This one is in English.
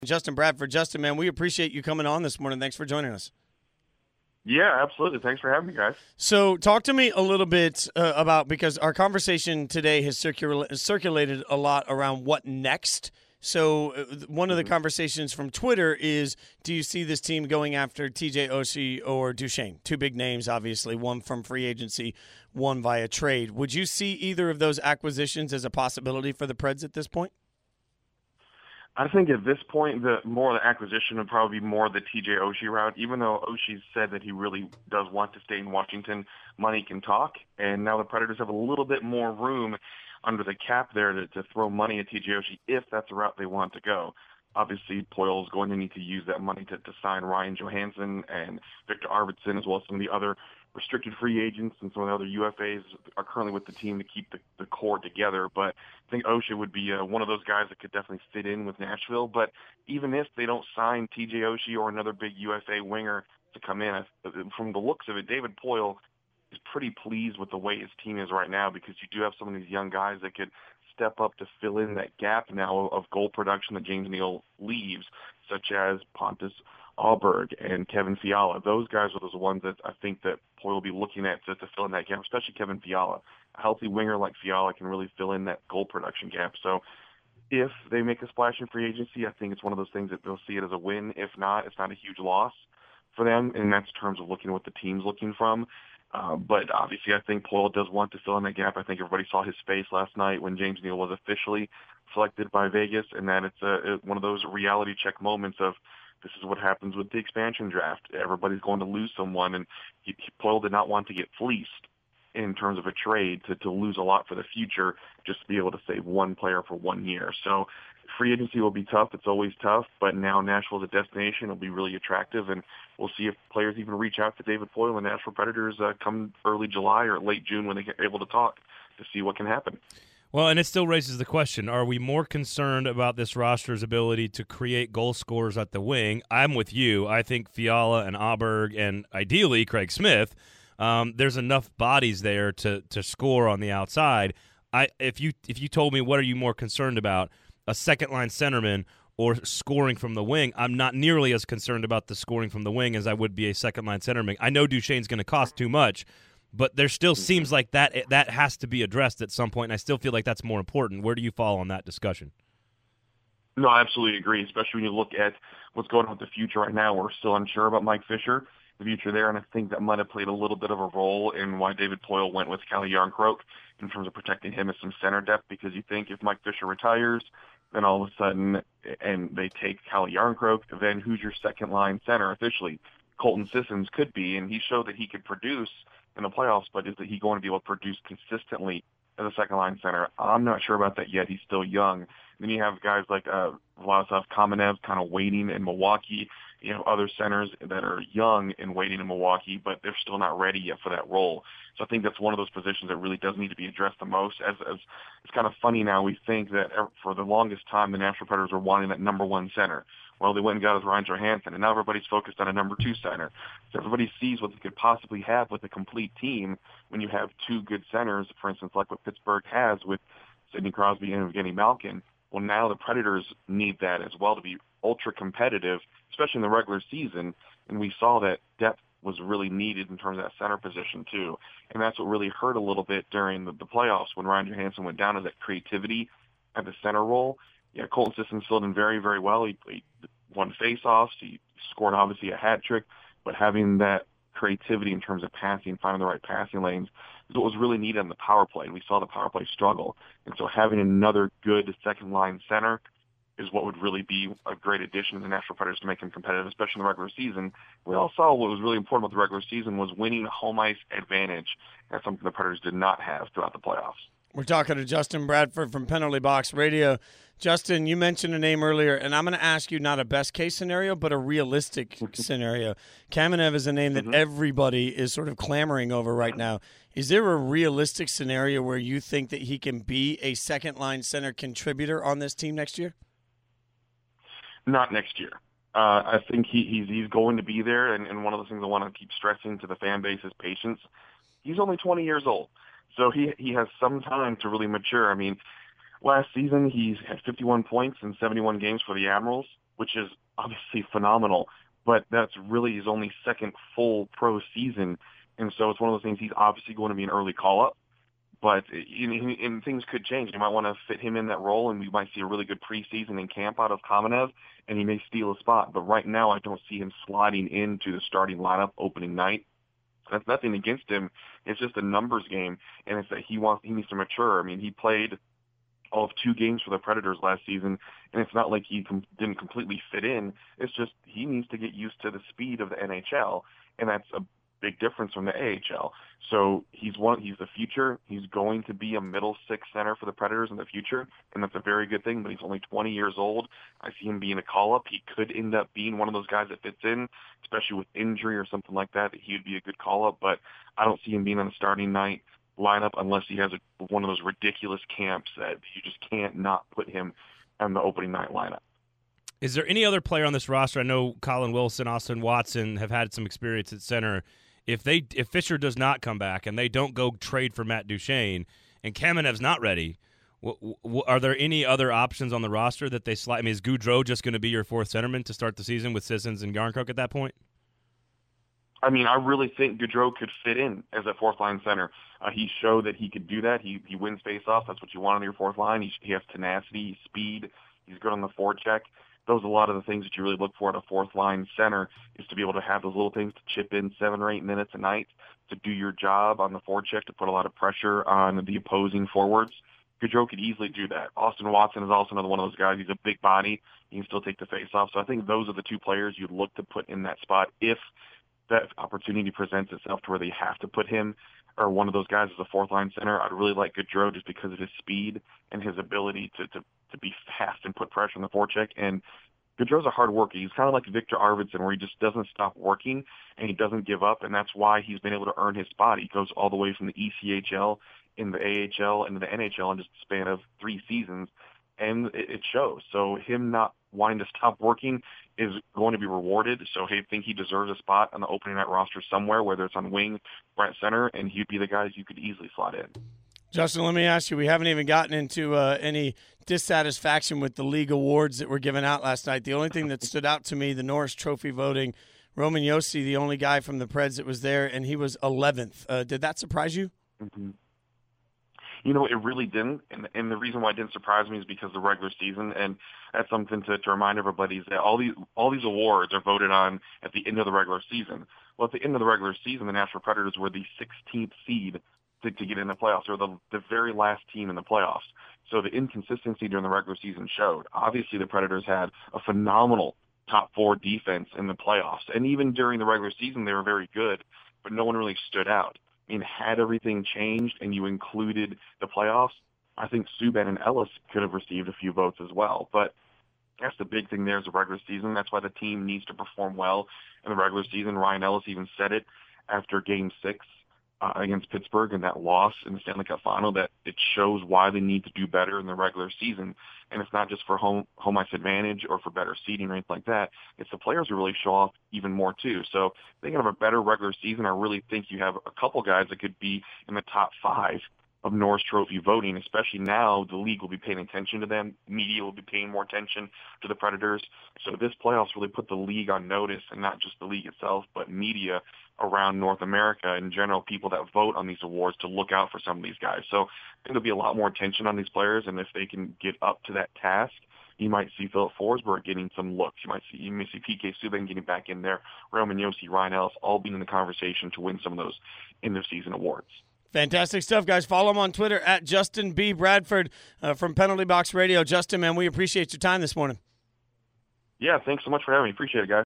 Justin Bradford. Justin, man, we appreciate you coming on this morning. Thanks for joining us. Yeah, absolutely. Thanks for having me, guys. So talk to me a little bit about, because our conversation today has circulated a lot around what next. So one of the conversations from Twitter is, do you see this team going after TJ Oshie or Duchesne? Two big names, obviously, one from free agency, one via trade. Would you see either of those acquisitions as a possibility for the Preds at this point? I think at this point, the more the acquisition would probably be more the TJ Oshie route, even though Oshie said that he really does want to stay in Washington. Money can talk, and now the Predators have a little bit more room under the cap there to throw money at TJ Oshie if that's the route they want to go. Obviously, Poile is going to need to use that money to sign Ryan Johansson and Victor Arvidsson, as well as some of the other restricted free agents and some of the other UFAs are currently with the team to keep the core together. But I think Oshie would be one of those guys that could definitely fit in with Nashville. But even if they don't sign TJ Oshie or another big UFA winger to come in, from the looks of it, David Poile is pretty pleased with the way his team is right now, because you do have some of these young guys that could step up to fill in that gap now of goal production that James Neal leaves, such as Pontus Ahlberg and Kevin Fiala. Those guys are those ones that I think that Poile will be looking at to fill in that gap, especially Kevin Fiala. A healthy winger like Fiala can really fill in that goal production gap. So if they make a splash in free agency, I think it's one of those things that they'll see it as a win. If not, it's not a huge loss for them, and that's in terms of looking at what the team's looking from. But obviously, I think Poile does want to fill in that gap. I think everybody saw his face last night when James Neal was officially selected by Vegas, and that it's one of those reality check moments of this is what happens with the expansion draft. Everybody's going to lose someone, and Poile did not want to get fleeced in terms of a trade to lose a lot for the future just to be able to save one player for 1 year. So free agency will be tough. It's always tough, but now Nashville as a destination will be really attractive, and we'll see if players even reach out to David Poile and the Nashville Predators come early July or late June when they get able to talk to see what can happen. Well, and it still raises the question, are we more concerned about this roster's ability to create goal scorers at the wing? I'm with you. I think Fiala and Ahlberg and ideally Craig Smith, there's enough bodies there to score on the outside. If you told me what are you more concerned about, a second-line centerman or scoring from the wing, I'm not nearly as concerned about the scoring from the wing as I would be a second-line centerman. I know Duchesne's going to cost too much, but there still seems like that has to be addressed at some point, and I still feel like that's more important. Where do you fall on that discussion? No, I absolutely agree, especially when you look at what's going on with the future right now. We're still unsure about Mike Fisher, the future there, and I think that might have played a little bit of a role in why David Poile went with Calle Jarnkrok in terms of protecting him as some center depth, because you think if Mike Fisher retires, then all of a sudden, and they take Calle Jarnkrok, then who's your second-line center officially? Colton Sissons could be, and he showed that he could produce in the playoffs, but is that he going to be able to produce consistently as a second-line center? I'm not sure about that yet. He's still young. Then you have guys like Vladislav Kamenev kind of waiting in Milwaukee. You know, other centers that are young and waiting in Milwaukee, but they're still not ready yet for that role. So I think that's one of those positions that really does need to be addressed the most. As it's kind of funny now, we think that for the longest time the Nashville Predators were wanting that number one center. Well, they went and got us Ryan Johansson, and now everybody's focused on a number two center. So everybody sees what they could possibly have with a complete team when you have two good centers, for instance, like what Pittsburgh has with Sidney Crosby and Evgeny Malkin. Well, now the Predators need that as well to be ultra competitive, especially in the regular season. And we saw that depth was really needed in terms of that center position too. And that's what really hurt a little bit during the playoffs when Ryan Johansson went down to that creativity at the center role. Yeah, Colton Sissons filled in very, very well. He won face-offs. He scored obviously a hat trick, but having that creativity in terms of passing, finding the right passing lanes is what was really needed on the power play. And we saw the power play struggle. And so having another good second-line center is what would really be a great addition to the Nashville Predators to make them competitive, especially in the regular season. We all saw what was really important about the regular season was winning home ice advantage. That's something the Predators did not have throughout the playoffs. We're talking to Justin Bradford from Penalty Box Radio. Justin, you mentioned a name earlier, and I'm going to ask you not a best-case scenario, but a realistic scenario. Kamenev is a name that everybody is sort of clamoring over right now. Is there a realistic scenario where you think that he can be a second-line center contributor on this team next year? Not next year. I think he's going to be there, and one of the things I want to keep stressing to the fan base is patience. He's only 20 years old, so he has some time to really mature. I mean, last season he had 51 points in 71 games for the Admirals. which is obviously phenomenal, but that's really his only second full pro season. And so it's one of those things, he's obviously going to be an early call-up, but and things could change. You might want to fit him in that role, and we might see a really good preseason in camp out of Kamenev, and he may steal a spot. But right now I don't see him sliding into the starting lineup opening night. That's nothing against him. It's just a numbers game, and it's that he needs to mature. I mean, he played all of 2 games for the Predators last season, and it's not like he didn't completely fit in. It's just he needs to get used to the speed of the NHL, and that's a big difference from the AHL. So he's the future. He's going to be a middle 6 center for the Predators in the future, and that's a very good thing, but he's only 20 years old. I see him being a call-up. He could end up being one of those guys that fits in, especially with injury or something like that he would be a good call-up, but I don't see him being on the starting night lineup unless he has one of those ridiculous camps that you just can't not put him on the opening night lineup. Is there any other player on this roster? I know Colin Wilson, Austin Watson have had some experience at center. If Fisher does not come back and they don't go trade for Matt Duchene and Kamenev's not ready, are there any other options on the roster that they slide? I mean, is Gaudreau just going to be your 4th centerman to start the season with Sissons and Yarncroke at that point? I mean, I really think Gaudreau could fit in as a 4th-line center. He showed that he could do that. He wins face-offs. That's what you want on your 4th line. He has tenacity, speed. He's good on the forecheck. Those are a lot of the things that you really look for at a 4th-line center, is to be able to have those little things to chip in 7 or 8 minutes a night to do your job on the forecheck, to put a lot of pressure on the opposing forwards. Gaudreau could easily do that. Austin Watson is also another one of those guys. He's a big body. He can still take the face-off. So I think those are the 2 players you'd look to put in that spot if that opportunity presents itself to where they have to put him or one of those guys as a 4th-line center. I'd really like Gaudreau just because of his speed and his ability to be fast and put pressure on the forecheck. And Gaudreau's a hard worker. He's kind of like Victor Arvidsson, where he just doesn't stop working and he doesn't give up, and that's why he's been able to earn his spot. He goes all the way from the ECHL in the AHL into the NHL in just a span of 3 seasons, and it shows. So him not wanting to stop working is going to be rewarded. So I think he deserves a spot on the opening night roster somewhere, whether it's on wing or at center, and he'd be the guys you could easily slot in. Justin, let me ask you, we haven't even gotten into any dissatisfaction with the league awards that were given out last night. The only thing that stood out to me, the Norris Trophy voting, Roman Josi, the only guy from the Preds that was there, and he was 11th. Did that surprise you? Mm-hmm. You know, it really didn't, and the reason why it didn't surprise me is because of the regular season, and that's something to remind everybody is that all these awards are voted on at the end of the regular season. Well, at the end of the regular season, the Nashville Predators were the 16th seed to get in the playoffs, or the very last team in the playoffs. So the inconsistency during the regular season showed. Obviously, the Predators had a phenomenal top 4 defense in the playoffs, and even during the regular season, they were very good, but no one really stood out. I mean, had everything changed and you included the playoffs, I think Subban and Ellis could have received a few votes as well. But that's the big thing there is the regular season. That's why the team needs to perform well in the regular season. Ryan Ellis even said it after Game 6 against Pittsburgh and that loss in the Stanley Cup Final, that it shows why they need to do better in the regular season. And it's not just for home ice advantage or for better seeding or anything like that. It's the players who really show off even more too. So thinking of a better regular season, I really think you have a couple guys that could be in the top 5 of Norris Trophy voting, especially now the league will be paying attention to them. Media will be paying more attention to the Predators. So this playoffs really put the league on notice, and not just the league itself, but media around North America in general, people that vote on these awards to look out for some of these guys. So I think there'll be a lot more attention on these players, and if they can get up to that task, you might see Philip Forsberg getting some looks. You may see PK Subban getting back in there, Roman Josi, Ryan Ellis, all being in the conversation to win some of those end-of-season awards. Fantastic stuff, guys. Follow him on Twitter at Justin B. Bradford from Penalty Box Radio. Justin, man, we appreciate your time this morning. Yeah, thanks so much for having me. Appreciate it, guys.